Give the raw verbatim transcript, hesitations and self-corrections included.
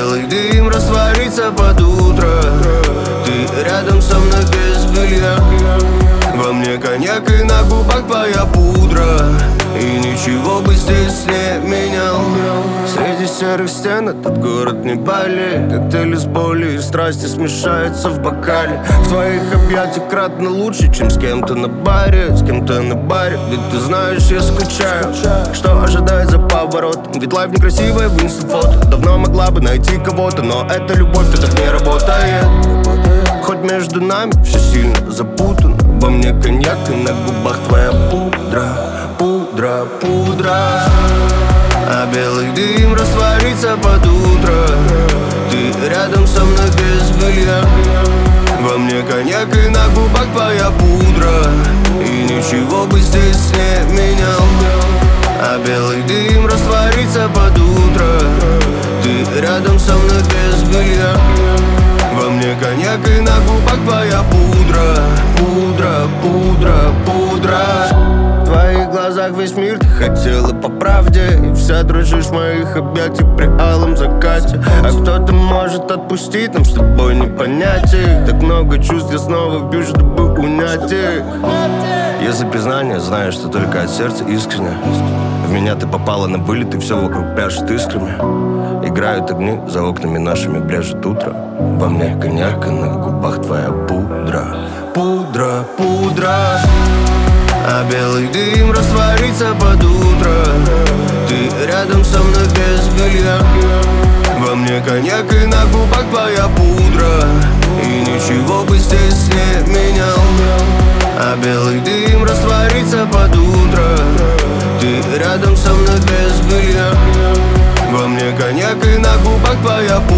белый дым растворится под утро. Ты рядом со мной без белья. Во мне коньяк и на губах твоя пудра. И ничего бы здесь не менял. Среди серых стен этот город не Бали. Коктейли с боли и страсти смешаются в бокале. В твоих объятиях кратно лучше, чем с кем-то на баре. С кем-то на баре, ведь ты знаешь, я скучаю. Что ожидает за поворотом? Ведь лайф некрасивая, в инстафото. Давно могла бы найти кого-то, но эта любовь, то так не работает. Хоть между нами все сильно запутано. Во мне коньяк и на губах твоя пудра. Пудра, пудра. А белый дым растворится под утро. Ты рядом со мной без белья. Во мне коньяк и на губах твоя пудра. И ничего бы здесь не менял. А белый дым растворится под утро. Ты рядом со мной без белья. Во мне коньяк и на губах твоя пудра. Пудра, пудра, пудра. В твоих глазах весь мир, ты хотела по правде. И вся дрожишь в моих объятиях при алом закате. А кто-то может отпустить, нам с тобой не понять их. Так много чувств я снова вбью, чтобы унять их. Если признание, знаешь, что только от сердца искренне. В меня ты попала на вылет, и все вокруг пляшет искрами. Играют огни, за окнами нашими брежет утро. Во мне коньяк, и на губах твоя пудра. Пудра, пудра. А белый дым растворится под утро. Ты рядом со мной без белья. Во мне коньяк и на губах твоя пудра. И ничего бы здесь не менял. А белый дым растворится под утро. Ты рядом со мной без белья. Во мне коньяк и на губах твоя